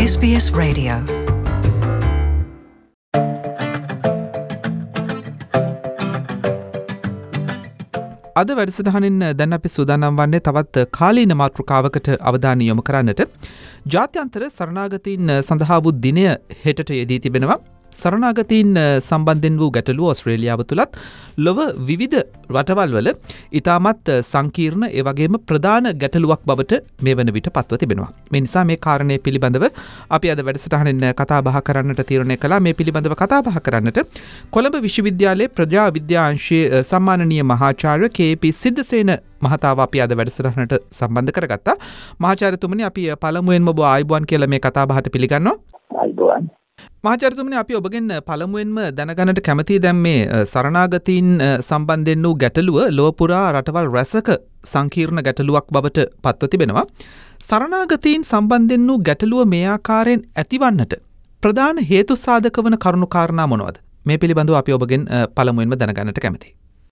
SBS Radio. අද වැඩසටහනින් දැන් අපි සූදානම් වන්නේ තවත් කාලීන මාතෘකාවකට අවධානය යොමු කරන්නට. ජාත්‍යන්තර සරණාගතීන් සඳහා වූ දිනය හෙටට යෙදී තිබෙනවා. සරණාගතීන් සම්බන්ධයෙන් වූ ගැටලුව ඔස්ට්‍රේලියාව තුලත් ලොව විවිධ රටවල් වල ඉතාමත් සංකීර්ණ ඒ වගේම ප්‍රධාන ගැටලුවක් බවට මේ වන විට පත්ව තිබෙනවා. මේ නිසා මේ කාරණය පිළිබඳව අපි අද වැඩසටහනින් කතා බහ කරන්නට තීරණය කළා. මේ පිළිබඳව කතා බහ කරන්නට කොළඹ විශ්වවිද්‍යාලයේ ප්‍රජා විද්‍යා අංශයේ සම්මානනීය මහාචාර්ය කේ.පී. සිද්ධසේන මහතාව අපි අද වැඩසටහනට සම්බන්ධ කරගත්තා. මහාචාර්යතුමනි, අපි පළමුවෙන්ම ඔබ ආයුබෝවන් කියලා මේ කතා බහට පිළිගන්නවා. ආයුබෝවන්. මහාචාර්යතුමනි, අපි ඔබගෙන් පළමුවෙන්ම දැනගන්නට කැමතියි දැන් මේ සරණාගතීන් සම්බන්ධයෙන් වූ ගැටලුව ලොව පුරා රටවල් රැසක සංකීර්ණ ගැටලුවක් බවට පත්ව තිබෙනවා. සරණාගතීන් සම්බන්ධයෙන් වූ ගැටලුව මේ ආකාරයෙන් ඇතිවන්නට ප්‍රධාන හේතු සාධක වන කරුණු කාරණා මොනවද? මේ පිළිබඳව අපි ඔබගෙන් පළමුවෙන්ම දැනගන්නට කැමතියි.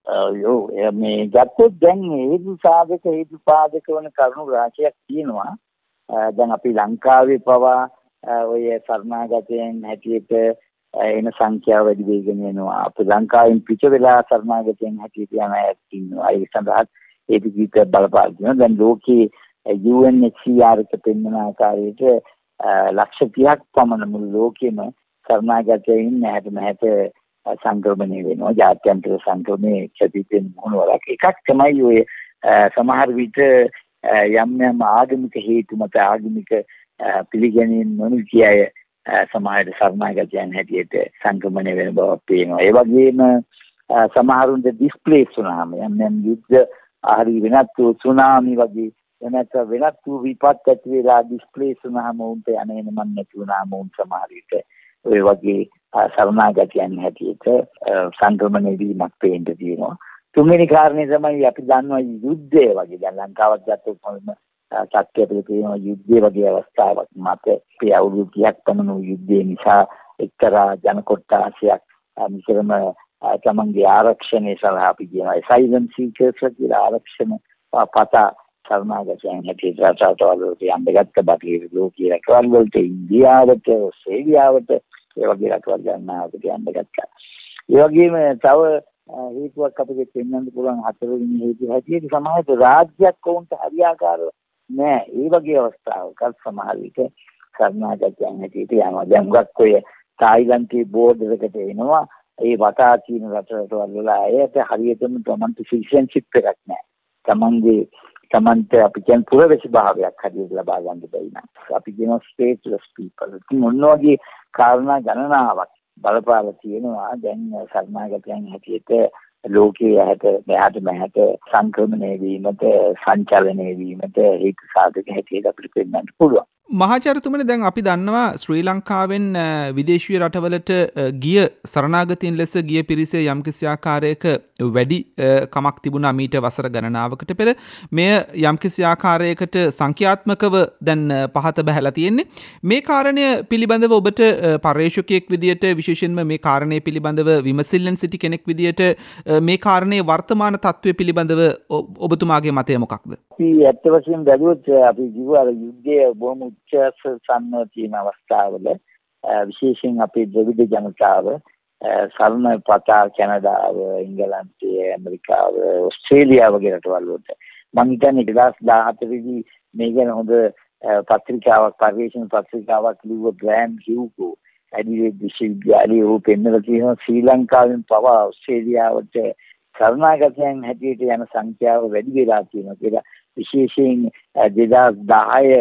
මේ ගත්තොත් දැන් හේතු පාදක වන කරුණු රාශියක් තියෙනවා. දැන් අපි ලංකාවේ පවා ඔය සරණාගතයන් හැටියට එන සංඛ්‍යාව වැඩි වෙගෙන යනවා. අපි ලංකාවෙන් පිට වෙලා සරණාගතයන් හැටියට යන අයත් ඉන්නවා. ඒ සඳහා ඒ පිට බලපාන දෙනවා. දැන් ලෝකයේ UNHCR එක පෙන්වන ආකාරයට ලක්ෂ 30ක් පමණ මුළු ලෝකෙම සරණාගතයන් නැහැට සංක්‍රමණය වෙනවා. ජාත්‍යන්තර සංක්‍රමණයේ ක්ෂතිපෙන් මොනවාක් එකක් තමයි ඔය සමහර විට යම් ආගමික හේතු මත ආගමික පිළිගැනීම් නොනිති අය සමාජයට සරණාගතයන් හැටියට සංක්‍රමණය වෙන බව පේනවා. ඒ වගේම සමහරුන්ට ඩිස්ප්ලේස් වුණාම යම් යුද්ධ හරි වෙනත් සුනාමි වගේ වෙනත් විපත් ඇති වෙලා ඩිස්ප්ලේස් වුණාම උන්ට යන්නේ මන් නැති වුණාම උන් සමහර විට ඔය වගේ සරණාගතයන් හැටියට සංක්‍රමණය වීමක් පේන්න තියෙනවා. තුන්වෙනි කාරණේ තමයි අපි දන්නවා යුද්ධය වගේ. දැන් ලංකාවත් ගත්තොත් සත්‍යපිට තියෙන යුද්ධය වගේ අවස්ථාවක් මත අපි අවුරුදු 30ක් පමණ යුද්ධය නිසා එක්තරා ජන කොට්ටාසයක් මිසරම තමන්ගේ ආරක්ෂණය සඳහා අපි කියනවා asylum seekers කියලා ආරක්ෂණ පතා සරණාගතයන් හැටියට රටවල් වලට යන්න ගත්ත බටහිර ලෝකයේ රටවල් වලට ඉන්දියාවට ඔස්ට්‍රේලියාවට ඒ වගේ රටවල් ගන්නාවට යන්න ගත්තා. ඒ වගේම තව හේතුවක් අපිට පෙන්වන්න පුළුවන් හතරවෙනි හේතුව හැටියට සමාජ රාජ්‍යයක් වුන්ට හරියාකාරව නෑ. ඒ වගේ අවස්ථාවක සමහර විට සරණාගතයන් හැටියට යනවා. දැන් ගොඩක් ඔය තායිලන්තයේ බෝඩර් එකට එනවා. ඒ වටා තියෙන රටවල් වල අයට හරියටම තමන්ට සිටිසන්ෂිප් එකක් නෑ. තමන්ට අපි කියන පුරවැසි භාවයක් හරියට ලබා ගන්න බැරි නම් අපි කියන ස්ටේට්ලස් පීපල්. ඉතින් මොන වගේ කාරණා ගණනාවක් බලපාලා තියෙනවා දැන් සරණාගතයන් හැටියට ලෝකයේ මෙහාට සංක්‍රමණය වීමට සංචලනය වීමට හේතු සාධක හැටියට අපිට පෙන්වන්න පුළුවන්. මහාචාර්යතුමනි, දැන් අපි දන්නවා ශ්‍රී ලංකාවෙන් විදේශීය රටවලට ගිය සරණාගතීන් ලෙස ගිය පිරිසේ යම්කිසි ආකාරයක වැඩි කමක් තිබුණා මීට වසර ගණනාවකට පෙර. මෙය යම්කිසි ආකාරයකට සංඛ්‍යාත්මකව දැන් පහත බහැලා තියෙන්නේ. මේ කාරණය පිළිබඳව ඔබට පර්යේෂකයෙක් විදියට විශේෂයෙන්ම මේ කාරණය පිළිබඳව විමසිල්ලෙන් සිටි කෙනෙක් විදියට මේ කාරණේ වර්තමාන තත්ත්වය පිළිබඳව ඔබතුමාගේ මතය මොකක්ද? අපි ඇත්ත වශයෙන්ම බැලුවොත් අපි ජීවන යුද්ධයේ බොහොම උච්ච සම්නෝ තියෙන අවස්ථාවල විශේෂයෙන් අපේ ද්‍රවිඩ ජනතාව සරණ පතා කැනඩාව, එංගලන්තය, ඇමරිකාව, ඔස්ට්‍රේලියාව වගේ රටවල් වලට මම හිතන්නේ 2014 දී මේ ගැන හොඳ පත්‍රිකාවක් පරිශන පත්‍රිකාවක් ලිව්ව ග්‍රෑම් හියුගෝ ඇඩිලේඩ් විශ්වවිද්‍යාලයේ ਉਹ පෙන්වලා තියෙනවා ශ්‍රී ලංකාවෙන් පවා ඔස්ට්‍රේලියාවට සරණාගතයන් හැටියට යන සංඛ්‍යාව වැඩි වෙලා තියෙනවා කියලා. විශේෂයෙන් 2010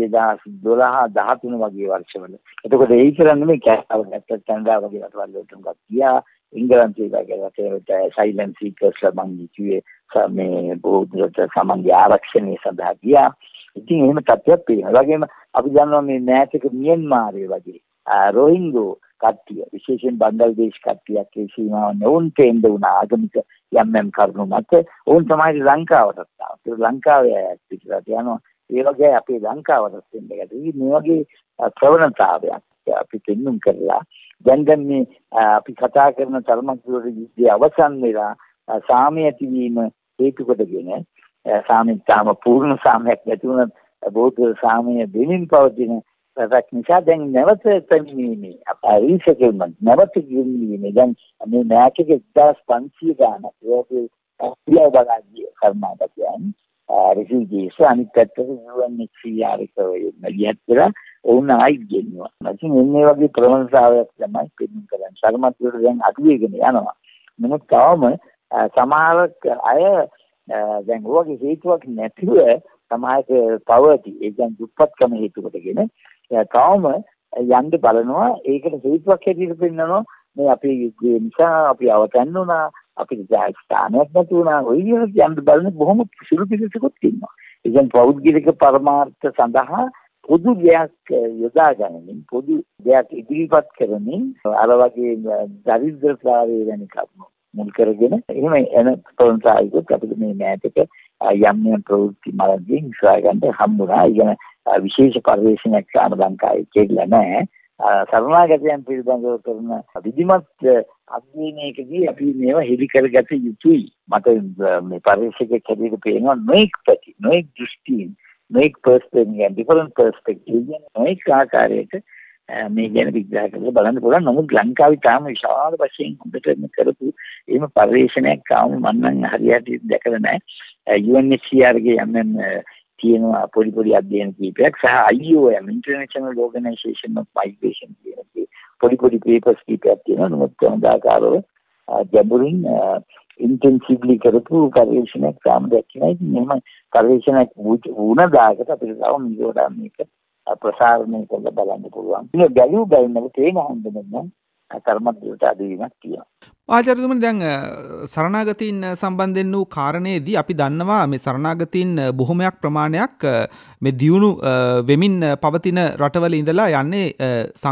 2012 13 වගේ වර්ෂවල. එතකොට ඒ කරන්නේ මේ කැනඩාව වගේ රටවල් වලට ගියා. ඉංග්‍රීසි වගේ රටවලට asylum seekers මං කිව්වේ මේ බෝධිරට සමන්ගේ ආරක්ෂණය සඳහා ගියා. ඉතින් එහෙම තත්ත්වයක් තියෙනවා. ඒ වගේම අපි දන්නවා මේ මෑතක මියන්මාරයේ වගේ රෝහිංගෝ කට්ටිය විශේෂයෙන් බංග්ලාදේශ කට්ටියක් ඒ සීමාව නොඋන්ට එන්න වුණ ආගමික යම් කරුණු මත උන් තමයි ලංකාවට ආවා. ලංකාවේ පිටරට යනවා. ඒ වගේ අපේ ලංකාවට එන්න ගැටි මේ වගේ ප්‍රවණතාවයක් අපි පෙන්නුම් කරලා දැන් මේ අපි කතා කරන තරමක් දුරට යුද්ධය අවසන් වෙලා සාමය ඇතිවීම හේතු කොටගෙන සාමය තාම පූර්ණ සාමයක් නැති වුණත් බෞද්ධ සාමය දෙමින් පවතින රටක් නිසා දැන් නැවත පැමිණීමේ රීසෙටල්මන්ට් නැවත ගෙනීමේ දැන් මේ මෑතක 1500 ගානක් ඒකේ පියා බලාගිය කර්මාන්තයන් රිෆියුජිස් අනිත් පැත්තට UNHCR එක මැදිහත් වෙලා ඕන ආයි ගෙන්නවා. නැත්නම් මේ වගේ ප්‍රවණතාවයක් තමයි පෙන්වන්න කරන්නේ. සමහරවිට දැන් අඩුවේගෙන යනවා. නමුත් තවම සමහර අය දැන් ඔයගේ හේතුවක් නැතිව සමාජ පවති ඒ කියන්නේ දුප්පත්කම හේතු කොටගෙන තවම යන්න බලනවා. ඒකට හේතුවක් හැටියට පෙන්නනවා මේ අපේ යුද්ධය නිසා අපි අවතන් වුණා, අපිට ස්ථානයක් නැති වුණා. ඔය විදිහට යන්න බලන බොහොම සුළු පිළිසකුත් ඉන්නවා. ඒ කියන්නේ පෞද්ගලික පරමාර්ථ සඳහා පොදු දෙයක් යොදා ගනිමින් පොදු දෙයක් ඉදිරිපත් කරමින් අර වගේ දරිද්‍රතාවය වෙන කරුණු මුල් කරගෙන එහෙම එන ප්‍රවණතාවයකට අපිට මේ මෑතක යම් ප්‍රවෘත්ති මාර්ගයෙන් ඉස්සරහ ගන්න හම්බුණා. ඉගෙන විශේෂ පරිශ්‍රණයක් ගන්න ලංකාවේ කියලා නැහැ. සරණාගතයන් පිළිබඳව කරන විධිමත් අධ්‍යයනයකදී අපි මේවා හෙලි කරගත යුතුයි. මට මේ පරිශ්‍රණයක හැටියට පේනවා නොඑක් පැති, නොඑක් දෘෂ්ටීන්, නොඑක් පර්ස්පෙක්ටිව්, ඩිෆරන්ට් පර්ස්පෙක්ටිව් නොඑක් ආකාරයක මේ ගැන විග්‍රහ කරලා බලන්න පුළුවන්. නමුත් ලංකාවේ තාම විශාල වශයෙන් හොඳට කරපු එහෙම පරිශ්‍රණයක් තාම මම නම් හරියට දැකලා නැහැ. UNHCR ගේ යම් තියෙනවා පොඩි අධ්‍යයන කීපයක් සහ IOM International Organization of Migration කියන පොඩි පේපර්ස් කීපයක් තියෙනවා. නමුත් හොඳාකාරව ගැඹුරින් ඉන්ටෙන්සිව්ලි කරපු පරිශ්‍රණයක් තාම දැක්කේ නැහැ. මෙහෙම පරිශ්‍රණයක් වුණ දායකට අපිට තව මිලෝඩා මේක ප්‍රසාරණය කරලා බලන්න පුළුවන්. මේ ගැලුව බැලුම තේන හඳුනන කර්මද්දයට අදවීමක් තියෙනවා. ආචාර්යතුමනි දැන් සරණාගතීන් සම්බන්ධයෙන් වූ කාරණේදී අපි දන්නවා මේ සරණාගතීන් බොහොමයක් ප්‍රමාණයක් මේ දියුණු වෙමින් පවතින රටවල ඉඳලා යන්නේ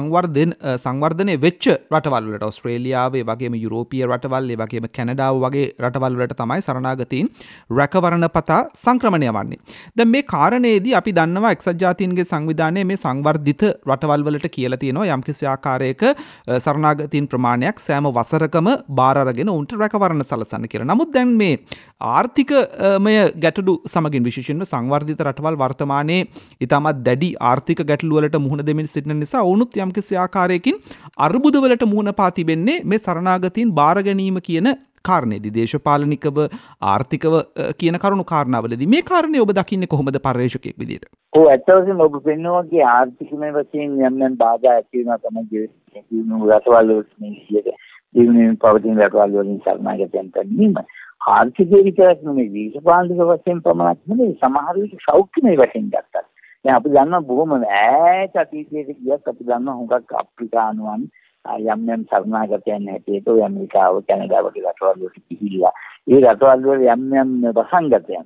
සංවර්ධනය වෙච්ච රටවල් වලට. ඕස්ට්‍රේලියාවේ වගේම යුරෝපීය රටවල්, ඒ වගේම කැනඩාව වගේ රටවල් වලට තමයි සරණාගතීන් රැකවරණ පතා සංක්‍රමණය වන්නේ. දැන් මේ කාරණේදී අපි දන්නවා එක්සත් ජාතීන්ගේ සංවිධානයේ මේ සංවර්ධිත රටවල් වලට කියලා තියෙනවා යම්කිසි ආකාරයක සරණාගතීන් ප්‍රමාණයක් සෑම වසරකම බාර අරගෙන උන්ට රැකවරණ සලසන්න කියලා. නමුත් දැන් මේ ආර්ථිකමය ගැටලු සමගින් විශේෂයෙන්ම සංවර්ධිත රටවල් වර්තමානයේ ඉතාමත් දැඩි ආර්ථික ගැටලු වලට මුහුණ දෙමින් සිටින නිසා වුණුත් යම්කිසි ආකාරයකින් අර්බුද වලට මුහුණ පා තිබෙන්නේ මේ සරණාගතීන් බාර ගැනීම කියන කාරණේදී. දේශපාලනිකව ආර්ථිකව කියන කරුණු කාරණාවලදී මේ කාරණේ ඔබ දකින්නේ කොහොමද පර්යේෂකයෙක් විදියට? ඔව් ඇත්තටම ඔබ පෙන්වන්නේ ආර්ථිකමය වශයෙන් යම් බාධා ඇති වෙනවා තමයි ජීවන රටවල් වලට මේ ජීවනයේ පවතින රටවල් වලින් සරණාගතයන් පැමිණීම ආර්ථිකයේ විතරක් නෙමෙයි දේශපාලනික වශයෙන් පමණක් නෙමෙයි සමහර විට සෞඛ්‍යමය වශයෙන් ගත්තත්. දැන් අපි දන්නවා බොහොම ඈත අතීතයේදී ගියත් අපි දන්නවා හුඟක් අප්‍රිකානුවන් යම් සරණාගතයන් හැටියට ඔය ඇමරිකාව, කැනඩාව වගේ රටවල් වලට ගිහිල්ලා ඒ රටවල් වල යම් වසංගතයන්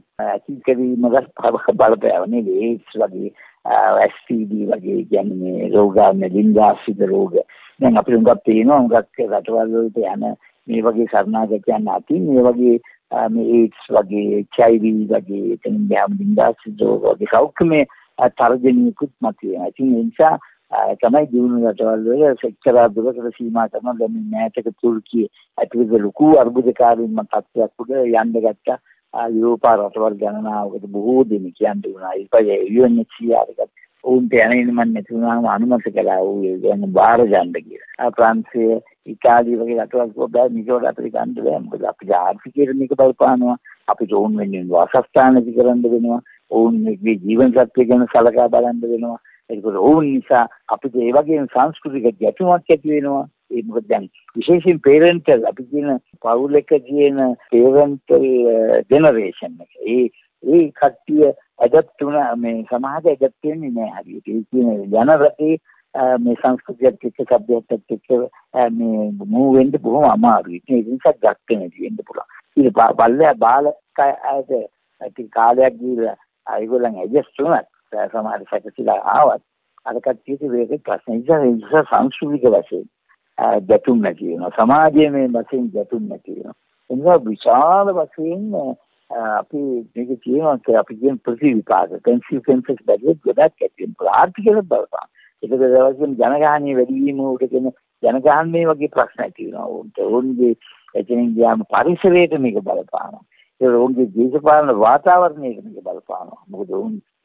ඇතිකරීමකට බලපෑවනේ ඒඩ්ස් වගේ STD වගේ කියන්නේ රෝගාන්නේ ලිංගාශ්‍රිත රෝග. දැන් අපිට උඟක් පේනවා උඟක් රටවල් වලට යන මේ වගේ සරණාගතයන් අතින් මේ වගේ මේ ඒඩ්ස් වගේ HIV වගේ එතනින් ගියාම ලිංගාශ්‍රිත රෝග වගේ සෞඛ්‍යමය තර්ජනයකුත් මතුවෙනවා. ඉතින් ඒ නිසා තමයි දියුණු රටවල් වල එක්තරා දුරකට සීමා කරන දැන් මෑතක තුර්කියේ ඇතිවෙච්ච ලොකු අර්බුදකාරීන් තත්ත්වයක් උඩ යන්න ගත්තා. යුරෝපා රටවල් ගණනාවකට බොහෝ දෙනෙක් යන්න වුණා. ඒකයි UNHCR එකත් උන්ට යන්නේ මම නැතුණාම අනුමත කළා ඌ කියන්නේ බාර ගන්න කියලා. ප්‍රාන්සය, ඉතාලිය වගේ රටවල් කොබෑ නිකෝඩ අපිට ගන්න බෑ. මොකද අපේ ආර්ථිකයට මේක බලපානවා. අපිට ඕන් වෙන්නේ වාසස්ථාන විකරන්න වෙනවා. ඕන්ගේ ජීවන සත්‍ය ගැන සලකා බලන්න වෙනවා. ඒක ඕන් නිසා අපිට ඒ වගේ සංස්කෘතික ගැටුමක් ඇති වෙනවා. ඒ මොකද දැන් විශේෂයෙන් පේරන්ටල් අපි කියන පවුලක කියන පේරන්ටල් ජෙනරේෂන් එක ඒ කට්ටිය ඇඩප්ට් වුණා මේ සමාජය ඇඩප්ට් වෙන්නේ නැහැ හරියට. ඒ කියන යන රටේ මේ සංස්කෘතියත් එක්ක සભ્યත්වයත් එක්ක මේ මූව් වෙන්න බොහොම අමාරුයි. ඒක නිසා ගැටෙන්න වෙන්න පුළුවන්. ඊට පස්සේ බාලකයට ඇති කාලයක් ගිහලා ඒගොල්ලන් ඇඩ්ජස්ට් වුණා. සමාජ සැකසීලා ආවත් අර කට්ටියට මේක ප්‍රශ්න නිසා සංස්කෘතික වශයෙන් ගැටුම් නැති වෙනවා. සමාජයේ මේ වශයෙන් ගැටුම් නැති වෙනවා. එනිසා විශාල වශයෙන් අපි මේක කියනවා අපි කියන ප්‍රතිවිපාක කන්සික්වන්සස් බැලුවොත් ගොඩක් ඇති වෙනවා. ආර්ථිකයට බලපාන. ඒක දවසින් ජනගහනය වැඩි වීම උට කියන ජනගහනය වගේ ප්‍රශ්න ඇති වෙනවා. ඕන්ගේ එතනින් ගියාම පරිසරයට මේක බලපානවා. ඒ ඕන්ගේ දේශපාලන වාතාවරණයට මේක බලපානවා. මොකද ඕන්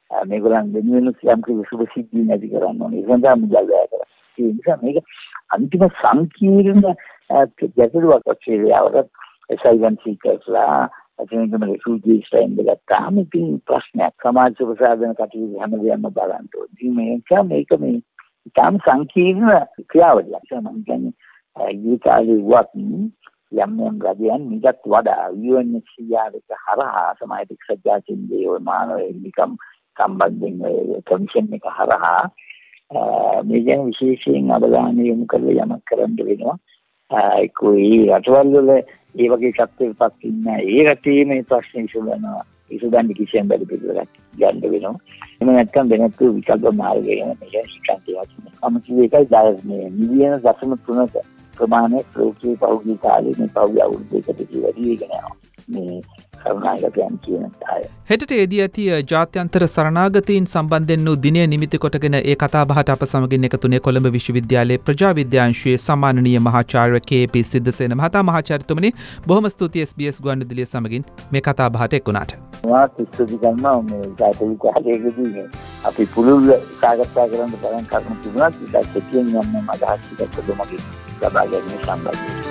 මේගොල්ලන් වෙනුවෙන් යම් කිසි සුබ සිද්ධි නැති කරන්න ඕනේ. ඒ සඳහා මුදල් වැය කරා. ඒ නිසා මේක අන්තිම සංකීර්ණ ගැටලුවක් ඔස්ට්‍රේලියාවට asylum seekersලා අතින් refugees ටයිම් ගත්තාම ඉතින් ප්‍රශ්නයක් සමාජ ප්‍රසාදන කටයුතු හැමදේම බලන්න ඕනේ. මේක මේ ඉතාම සංකීර්ණ ක්‍රියාවලියක්. මම කියන්නේ ඊතාලියේ වත් යම් රජයන් මිදත් වඩා UNHCR එක හරහා සමාජ එක්සත් ජාතීන්ගේ ඔය මානව හිමිකම් සම්බන්ධයෙන් කමිෂන් එක හරහා මේ ගැන විශේෂයෙන් අවධානය යොමු කරලා යමක් කරන්න වෙනවා. ඒකෝයි රටවල් වල ඒ වගේ කප්පේපත් ඉන්න ඒ රටේ මේ ප්‍රශ්න ඉස්සුවනවා. ඉස්සුවන්නේ කිසියම් බැරි පිළිවෙලක් ගන්න වෙනවා. එහෙම නැත්නම් වෙනත් විකල්ප මාර්ගයකට මේක හිතන්තියක්. අමුතු එකයි මේ මිලියන 0.3 ප්‍රමාණයක් ලෝකයේ පෞද්ගලික කාලේ මේ පෞද්ගලික අවුරුද්දකට වැඩි වෙගෙන යනවා. මේ සරණාගතයන් කියන අය. හෙටට එදී ඇති ජාත්‍යන්තර සරණාගතීන් සම්බන්ධයෙන් වූ දිනය නිමිති කොටගෙන ඒ කතාබහට අප සමගින් එකතුනේ කොළඹ විශ්වවිද්‍යාලයේ ප්‍රජා විද්‍යාංශයේ සම්මානනීය මහාචාර්ය කේ.පී. සිද්ධසේන මහතා. මහාචාර්යතුමනි බොහොම ස්තුතියි SBS ගුවන්විදුලිය සමගින් මේ කතාබහට එක්ුණාට. මාත් ස්තුති කරනවා මේ ජාතික කාලයකදී අපි පුළුල් සාකච්ඡා කරන්න තරම් කරුණු තිබුණා. ඒකත් එක්කෙන් යන්න අදහස් ටිකක් දෙමගින් ලබා ගැනීම සම්බන්ධයි.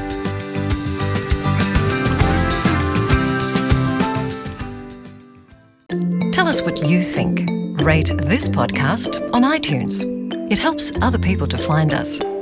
Tell us what you think. Rate this podcast on iTunes. It helps other people to find us.